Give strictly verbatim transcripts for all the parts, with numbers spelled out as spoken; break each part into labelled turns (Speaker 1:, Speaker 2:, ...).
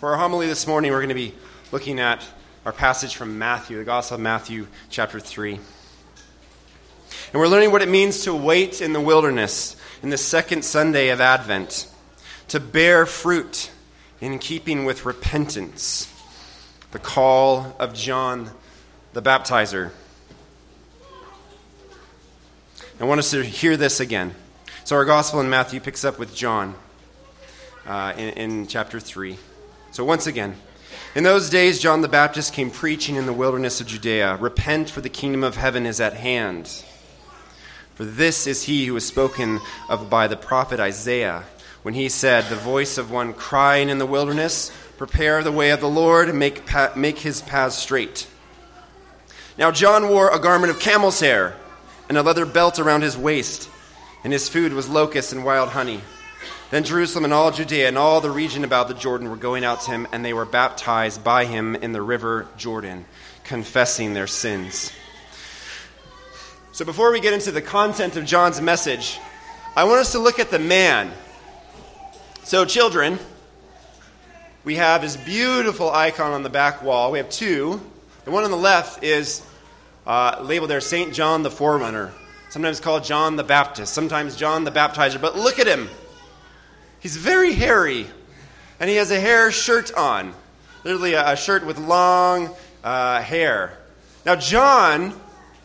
Speaker 1: For our homily this morning, we're going to be looking at our passage from Matthew, the Gospel of Matthew, chapter three. And we're learning what it means to wait in the wilderness in the second Sunday of Advent, to bear fruit in keeping with repentance, the call of John the Baptizer. I want us to hear this again. So our Gospel in Matthew picks up with John uh, in, in chapter three. So once again, in those days John the Baptist came preaching in the wilderness of Judea, "Repent, for the kingdom of heaven is at hand. For this is he who was spoken of by the prophet Isaiah, when he said, the voice of one crying in the wilderness, prepare the way of the Lord, make, pa- make his paths straight. Now John wore a garment of camel's hair and a leather belt around his waist, and his food was locusts and wild honey. Then Jerusalem and all Judea and all the region about the Jordan were going out to him, and they were baptized by him in the river Jordan, confessing their sins." So before we get into the content of John's message, I want us to look at the man. So children, we have this beautiful icon on the back wall. We have two. The one on the left is uh, labeled there Saint John the Forerunner, sometimes called John the Baptist, sometimes John the Baptizer. But look at him. He's very hairy, and he has a hair shirt on, literally a, a shirt with long uh, hair. Now John,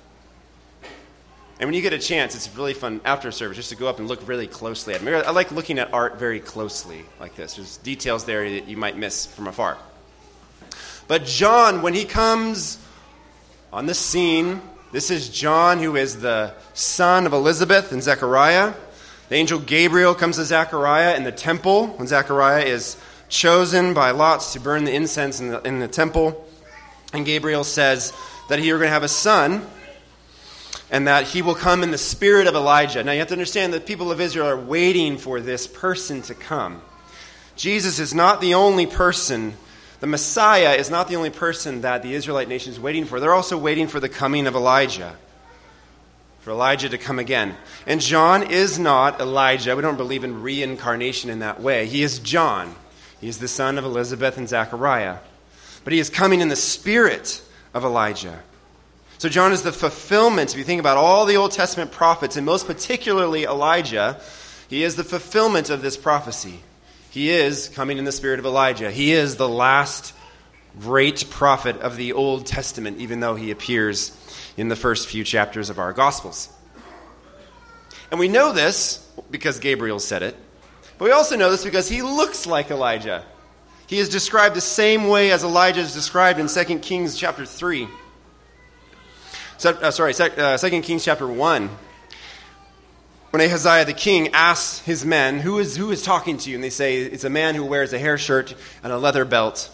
Speaker 1: and when you get a chance, it's really fun after service just to go up and look really closely at him. I like looking at art very closely like this. There's details there that you might miss from afar. But John, when he comes on the scene, this is John, who is the son of Elizabeth and Zechariah. The angel Gabriel comes to Zechariah in the temple when Zechariah is chosen by lots to burn the incense in the, in the temple. And Gabriel says that you're going to have a son, and that he will come in the spirit of Elijah. Now you have to understand that the people of Israel are waiting for this person to come. Jesus is not the only person, the Messiah is not the only person that the Israelite nation is waiting for. They're also waiting for the coming of Elijah, for Elijah to come again. And John is not Elijah. We don't believe in reincarnation in that way. He is John. He is the son of Elizabeth and Zechariah. But he is coming in the spirit of Elijah. So John is the fulfillment, if you think about all the Old Testament prophets, and most particularly Elijah, he is the fulfillment of this prophecy. He is coming in the spirit of Elijah. He is the last great prophet of the Old Testament, even though he appears in the first few chapters of our Gospels. And we know this because Gabriel said it, but we also know this because he looks like Elijah. He is described the same way as Elijah is described in Second Kings chapter three. So, uh, sorry, uh, Second Kings chapter one. When Ahaziah the king asks his men, who is, who is talking to you? And they say, it's a man who wears a hair shirt and a leather belt.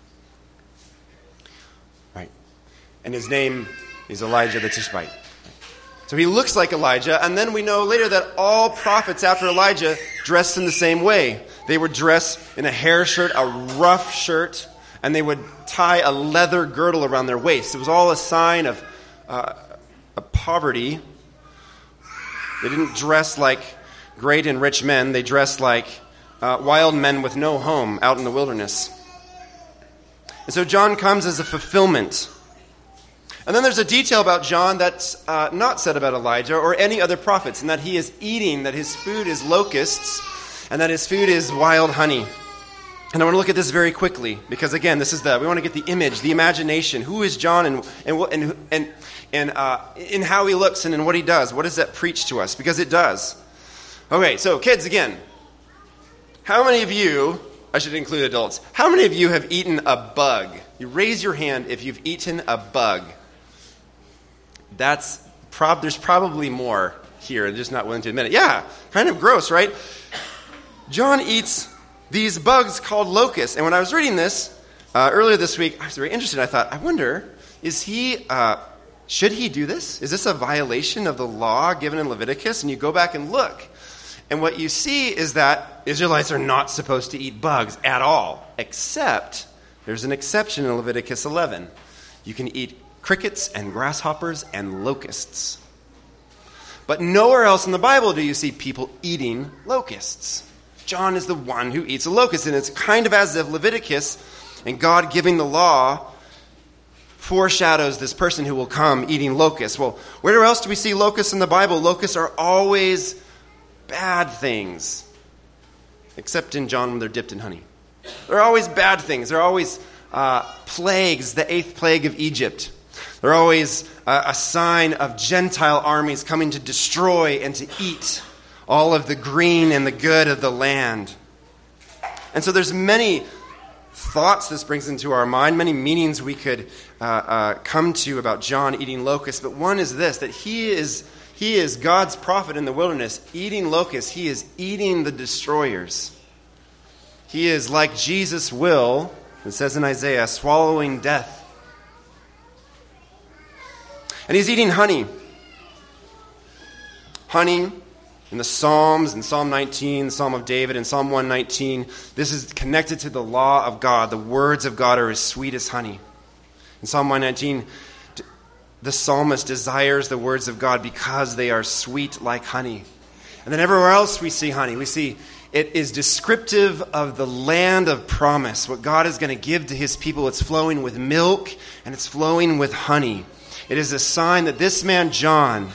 Speaker 1: Right. And his name is Elijah the Tishbite. So he looks like Elijah, and then we know later that all prophets after Elijah dressed in the same way. They would dress in a hair shirt, a rough shirt, and they would tie a leather girdle around their waist. It was all a sign of, uh, of poverty. They didn't dress like great and rich men. They dressed like uh, wild men with no home out in the wilderness. And so John comes as a fulfillment. And then there's a detail about John that's uh, not said about Elijah or any other prophets, and that he is eating, that his food is locusts, and that his food is wild honey. And I want to look at this very quickly, because again, this is the we want to get the image, the imagination. Who is John, and and and and, and uh, in how he looks and in what he does? What does that preach to us? Because it does. Okay, so kids, again, how many of you? I should include adults. How many of you have eaten a bug? You raise your hand if you've eaten a bug. That's prob. There's probably more here. I'm just not willing to admit it. Yeah, kind of gross, right? John eats these bugs called locusts. And when I was reading this uh, earlier this week, I was very interested. I thought, I wonder, is he? Uh, should he do this? Is this a violation of the law given in Leviticus? And you go back and look, and what you see is that Israelites are not supposed to eat bugs at all, except there's an exception in Leviticus eleven. You can eat crickets and grasshoppers and locusts. But nowhere else in the Bible do you see people eating locusts. John is the one who eats a locust. And it's kind of as if Leviticus and God giving the law foreshadows this person who will come eating locusts. Well, where else do we see locusts in the Bible? Locusts are always bad things. Except in John when they're dipped in honey. They're always bad things. They're always uh, plagues, the eighth plague of Egypt. They're always uh, a sign of Gentile armies coming to destroy and to eat all of the green and the good of the land. And so there's many thoughts this brings into our mind, many meanings we could uh, uh, come to about John eating locusts. But one is this, that he is, he is God's prophet in the wilderness, eating locusts. He is eating the destroyers. He is, like Jesus will, it says in Isaiah, swallowing death. And he's eating honey. Honey in the Psalms, in Psalm nineteen, Psalm of David, and Psalm one nineteen, this is connected to the law of God. The words of God are as sweet as honey. In Psalm one nineteen, the psalmist desires the words of God because they are sweet like honey. And then everywhere else we see honey, we see it is descriptive of the land of promise, what God is going to give to his people. It's flowing with milk and it's flowing with honey. It is a sign that this man, John,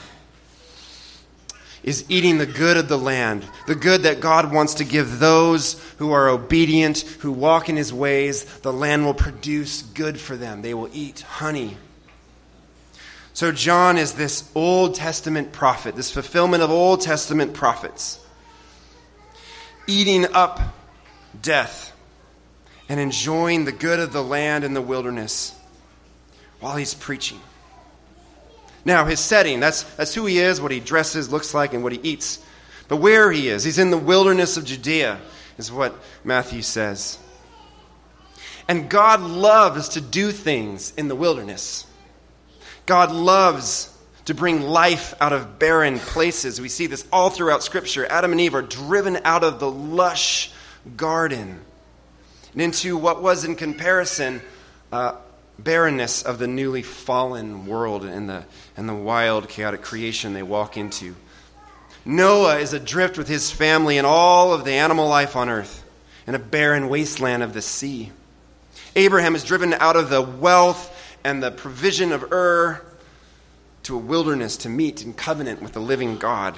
Speaker 1: is eating the good of the land, the good that God wants to give those who are obedient, who walk in his ways. The land will produce good for them. They will eat honey. So John is this Old Testament prophet, this fulfillment of Old Testament prophets, eating up death and enjoying the good of the land in the wilderness while he's preaching. Now, his setting, that's, that's who he is, what he dresses, looks like, and what he eats. But where he is, he's in the wilderness of Judea, is what Matthew says. And God loves to do things in the wilderness. God loves to bring life out of barren places. We see this all throughout Scripture. Adam and Eve are driven out of the lush garden and into what was, in comparison, uh, barrenness of the newly fallen world and the, and the wild, chaotic creation they walk into. Noah is adrift with his family and all of the animal life on earth in a barren wasteland of the sea. Abraham is driven out of the wealth and the provision of Ur to a wilderness to meet in covenant with the living God.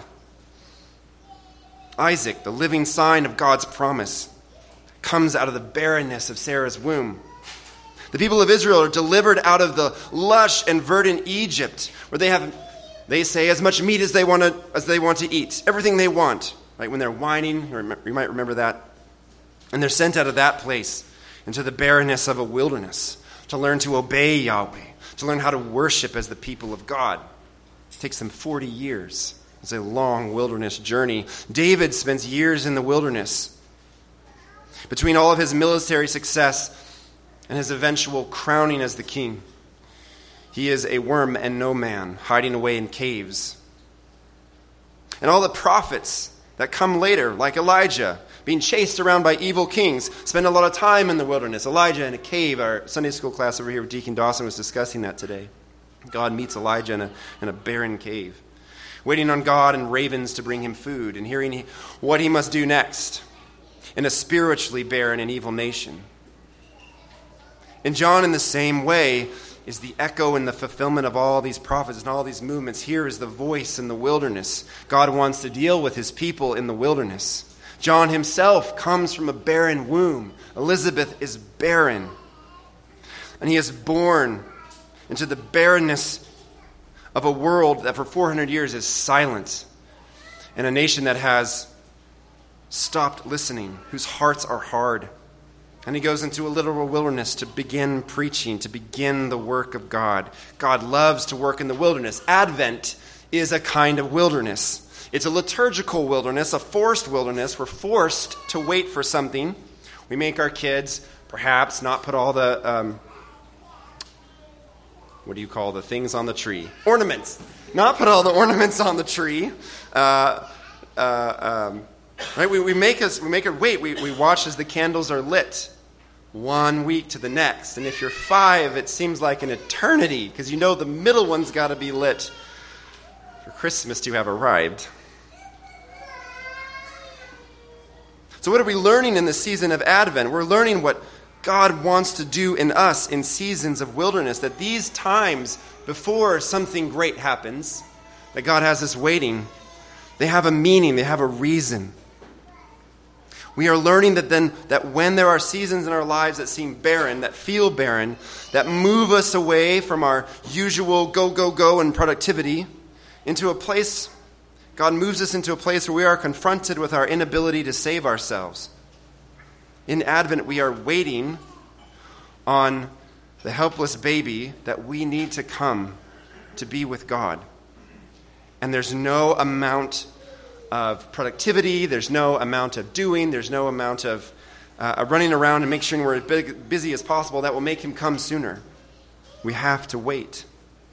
Speaker 1: Isaac, the living sign of God's promise, comes out of the barrenness of Sarah's womb. The people of Israel are delivered out of the lush and verdant Egypt, where they have, they say, as much meat as they want to, as they want to eat, everything they want. Right when they're whining, you might remember that, and they're sent out of that place into the barrenness of a wilderness to learn to obey Yahweh, to learn how to worship as the people of God. It takes them forty years. It's a long wilderness journey. David spends years in the wilderness. Between all of his military success and his eventual crowning as the king, he is a worm and no man, hiding away in caves. And all the prophets that come later, like Elijah, being chased around by evil kings, spend a lot of time in the wilderness. Elijah in a cave. Our Sunday school class over here with Deacon Dawson was discussing that today. God meets Elijah in a, in a barren cave, waiting on God and ravens to bring him food, and hearing what he must do next in a spiritually barren and evil nation. And John, in the same way, is the echo and the fulfillment of all these prophets and all these movements. Here is the voice in the wilderness. God wants to deal with his people in the wilderness. John himself comes from a barren womb. Elizabeth is barren. And he is born into the barrenness of a world that for four hundred years is silent, and a nation that has stopped listening, whose hearts are hard. And he goes into a literal wilderness to begin preaching, to begin the work of God. God loves to work in the wilderness. Advent is a kind of wilderness. It's a liturgical wilderness, a forced wilderness. We're forced to wait for something. We make our kids perhaps not put all the, um, what do you call the things on the tree? Ornaments. Not put all the ornaments on the tree. Uh, uh, um, right? We, we make us we make her wait. We, we watch as the candles are lit. One week to the next. And if you're five, it seems like an eternity, because you know the middle one's got to be lit for Christmas to have arrived. So what are we learning in the season of Advent? We're learning what God wants to do in us in seasons of wilderness, that these times before something great happens, that God has us waiting, they have a meaning, they have a reason. We are learning that then that when there are seasons in our lives that seem barren, that feel barren, that move us away from our usual go, go, go and productivity into a place, God moves us into a place where we are confronted with our inability to save ourselves. In Advent, we are waiting on the helpless baby that we need to come to be with God. And there's no amount of productivity, there's no amount of doing, there's no amount of uh, running around and making sure we're as big, busy as possible that will make him come sooner. We have to wait.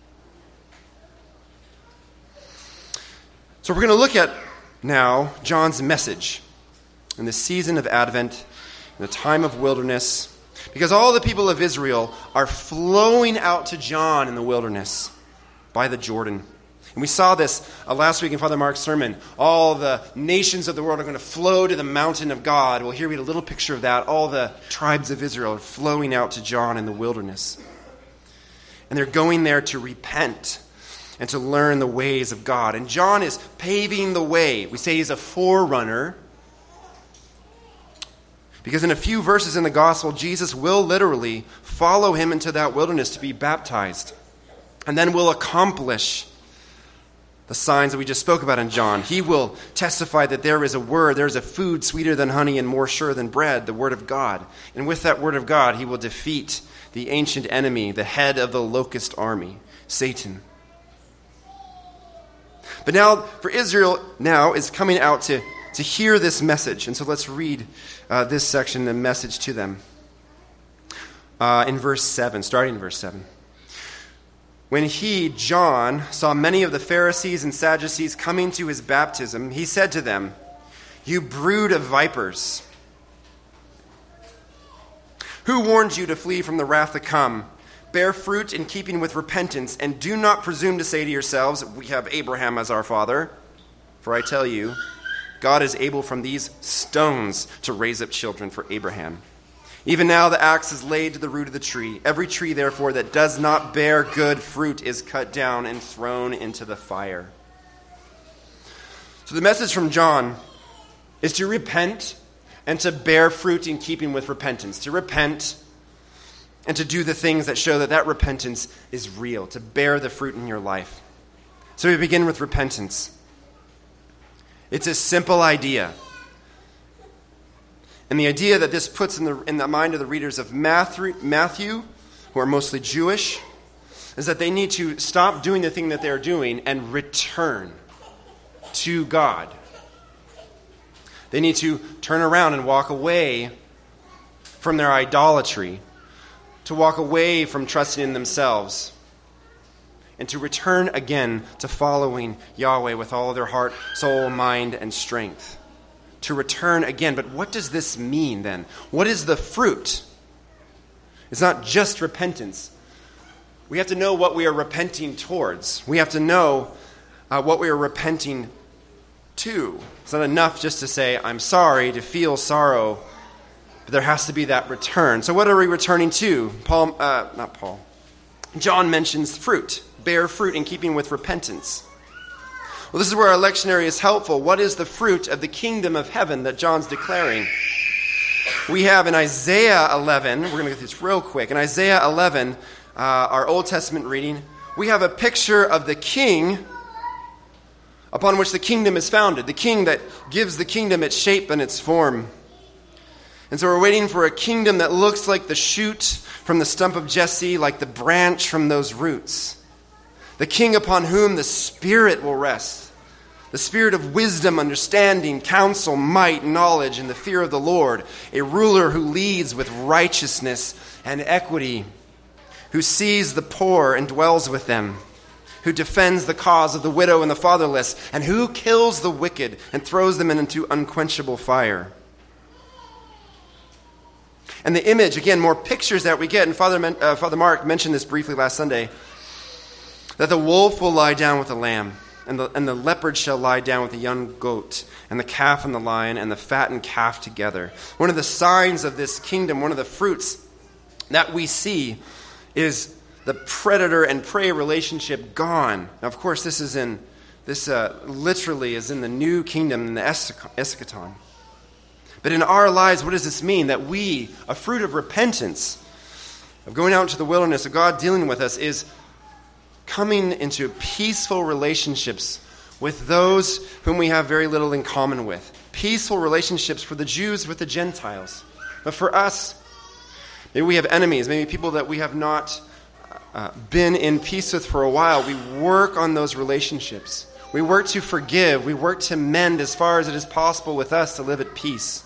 Speaker 1: So we're going to look at now John's message in the season of Advent, in the time of wilderness, because all the people of Israel are flowing out to John in the wilderness by the Jordan. And we saw this uh, last week in Father Mark's sermon. All the nations of the world are going to flow to the mountain of God. Well, here we had a little picture of that. All the tribes of Israel are flowing out to John in the wilderness. And they're going there to repent and to learn the ways of God. And John is paving the way. We say he's a forerunner, because in a few verses in the gospel, Jesus will literally follow him into that wilderness to be baptized, and then will accomplish the signs that we just spoke about in John. He will testify that there is a word, there is a food sweeter than honey and more sure than bread, the word of God. And with that word of God, he will defeat the ancient enemy, the head of the locust army, Satan. But now, for Israel now is coming out to, to hear this message. And so let's read uh, this section, the message to them. Uh, in verse seven, starting in verse seven. When he, John, saw many of the Pharisees and Sadducees coming to his baptism, he said to them, "You brood of vipers, who warned you to flee from the wrath to come? Bear fruit in keeping with repentance, and do not presume to say to yourselves, 'We have Abraham as our father.' For I tell you, God is able from these stones to raise up children for Abraham. Even now the axe is laid to the root of the tree. Every tree, therefore, that does not bear good fruit is cut down and thrown into the fire." So the message from John is to repent and to bear fruit in keeping with repentance. To repent and to do the things that show that that repentance is real. To bear the fruit in your life. So we begin with repentance. It's a simple idea. And the idea that this puts in the in the mind of the readers of Matthew, Matthew, who are mostly Jewish, is that they need to stop doing the thing that they're doing and return to God. They need to turn around and walk away from their idolatry, to walk away from trusting in themselves, and to return again to following Yahweh with all their heart, soul, mind, and strength. To return again. But what does this mean then? What is the fruit? It's not just repentance. We have to know what we are repenting towards. We have to know uh, what we are repenting to. It's not enough just to say, "I'm sorry," to feel sorrow. But there has to be that return. So what are we returning to? Paul, uh, not Paul. John mentions fruit. Bear fruit in keeping with repentance. Well, this is where our lectionary is helpful. What is the fruit of the kingdom of heaven that John's declaring? We have in Isaiah eleven, we're going to get this real quick. In Isaiah eleven, uh, our Old Testament reading, we have a picture of the king upon which the kingdom is founded. The king that gives the kingdom its shape and its form. And so we're waiting for a kingdom that looks like the shoot from the stump of Jesse, like the branch from those roots. The king upon whom the Spirit will rest. The Spirit of wisdom, understanding, counsel, might, knowledge, and the fear of the Lord. A ruler who leads with righteousness and equity. Who sees the poor and dwells with them. Who defends the cause of the widow and the fatherless. And who kills the wicked and throws them into unquenchable fire. And the image, again, more pictures that we get. And Father, Men- uh, Father Mark mentioned this briefly last Sunday. That the wolf will lie down with the lamb, and the, and the leopard shall lie down with the young goat, and the calf and the lion, and the fattened calf together. One of the signs of this kingdom, one of the fruits that we see is the predator and prey relationship gone. Now, of course, this is in this uh, literally is in the new kingdom, in the eschaton. But in our lives, what does this mean? That we, a fruit of repentance, of going out into the wilderness, of God dealing with us, is coming into peaceful relationships with those whom we have very little in common with. Peaceful relationships for the Jews with the Gentiles. But for us, maybe we have enemies, maybe people that we have not uh, been in peace with for a while. We work on those relationships. We work to forgive. We work to mend as far as it is possible with us to live at peace.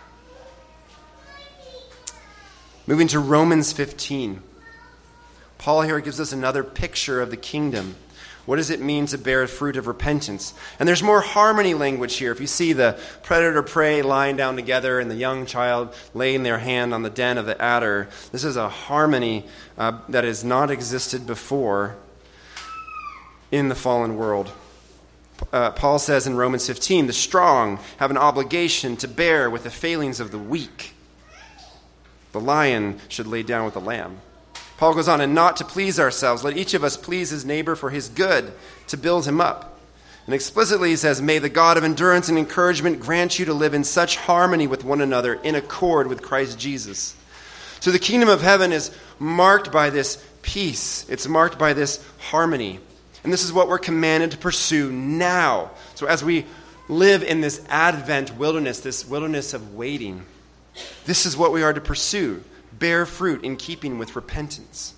Speaker 1: Moving to Romans fifteen. Paul here gives us another picture of the kingdom. What does it mean to bear fruit of repentance? And there's more harmony language here. If you see the predator-prey lying down together and the young child laying their hand on the den of the adder, this is a harmony uh, that has not existed before in the fallen world. Uh, Paul says in Romans fifteen, the strong have an obligation to bear with the failings of the weak. The lion should lay down with the lamb. Paul goes on, and not to please ourselves. Let each of us please his neighbor for his good, to build him up. And explicitly he says, may the God of endurance and encouragement grant you to live in such harmony with one another in accord with Christ Jesus. So the kingdom of heaven is marked by this peace. It's marked by this harmony. And this is what we're commanded to pursue now. So as we live in this Advent wilderness, this wilderness of waiting, this is what we are to pursue. Bear fruit in keeping with repentance.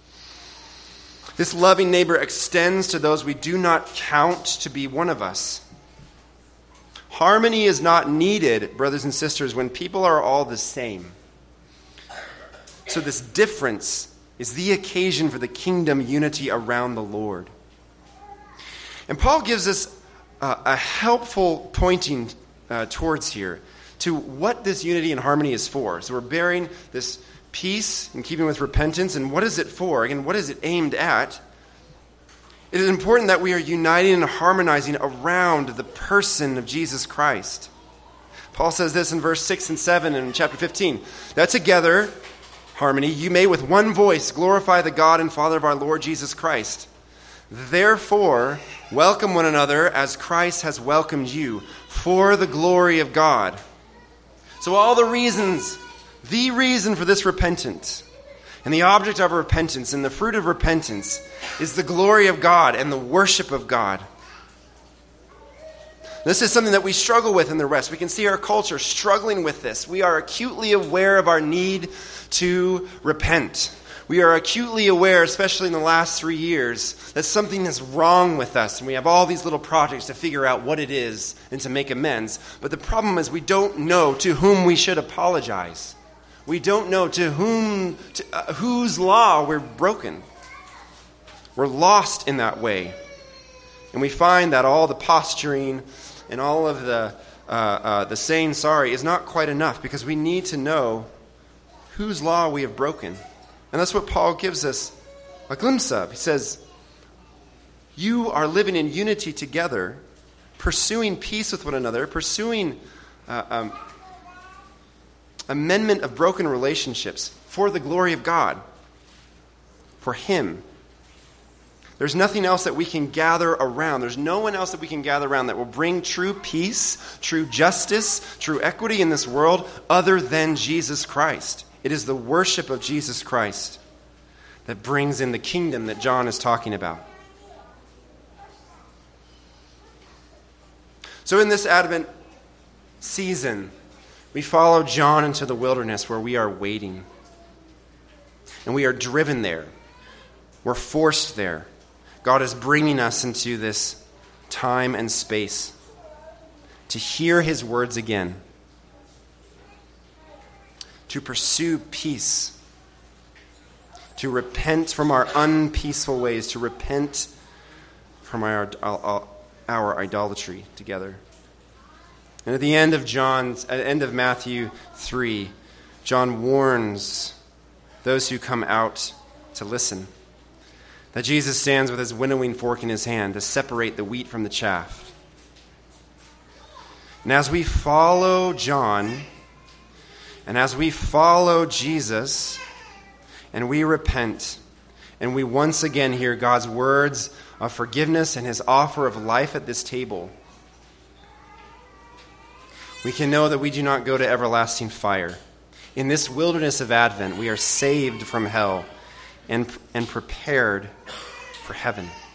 Speaker 1: This loving neighbor extends to those we do not count to be one of us. Harmony is not needed, brothers and sisters, when people are all the same. So this difference is the occasion for the kingdom unity around the Lord. And Paul gives us uh, a helpful pointing uh, towards here to what this unity and harmony is for. So we're bearing this peace in keeping with repentance, and what is it for? Again, what is it aimed at? It is important that we are uniting and harmonizing around the person of Jesus Christ. Paul says this in verse six and seven in chapter fifteen. That together, harmony, you may with one voice glorify the God and Father of our Lord Jesus Christ. Therefore, welcome one another as Christ has welcomed you for the glory of God. So all the reasons, the reason for this repentance, and the object of repentance, and the fruit of repentance, is the glory of God and the worship of God. This is something that we struggle with in the West. We can see our culture struggling with this. We are acutely aware of our need to repent. We are acutely aware, especially in the last three years, that something is wrong with us. And we have all these little projects to figure out what it is and to make amends. But the problem is we don't know to whom we should apologize. We don't know to whom, to, uh, whose law we're broken. We're lost in that way. And we find that all the posturing and all of the, uh, uh, the saying sorry is not quite enough, because we need to know whose law we have broken. And that's what Paul gives us a glimpse of. He says, you are living in unity together, pursuing peace with one another, pursuing uh, um, amendment of broken relationships for the glory of God, for Him. There's nothing else that we can gather around. There's no one else that we can gather around that will bring true peace, true justice, true equity in this world other than Jesus Christ. It is the worship of Jesus Christ that brings in the kingdom that John is talking about. So in this Advent season, we follow John into the wilderness where we are waiting. And we are driven there. We're forced there. God is bringing us into this time and space to hear His words again, to pursue peace, to repent from our unpeaceful ways, to repent from our, our, our idolatry together. And at the end of John's, at the end of Matthew three, John warns those who come out to listen. that Jesus stands with his winnowing fork in his hand to separate the wheat from the chaff. And as we follow John, and as we follow Jesus, and we repent, and we once again hear God's words of forgiveness and his offer of life at this table, we can know that we do not go to everlasting fire. In this wilderness of Advent, we are saved from hell and, and prepared for heaven.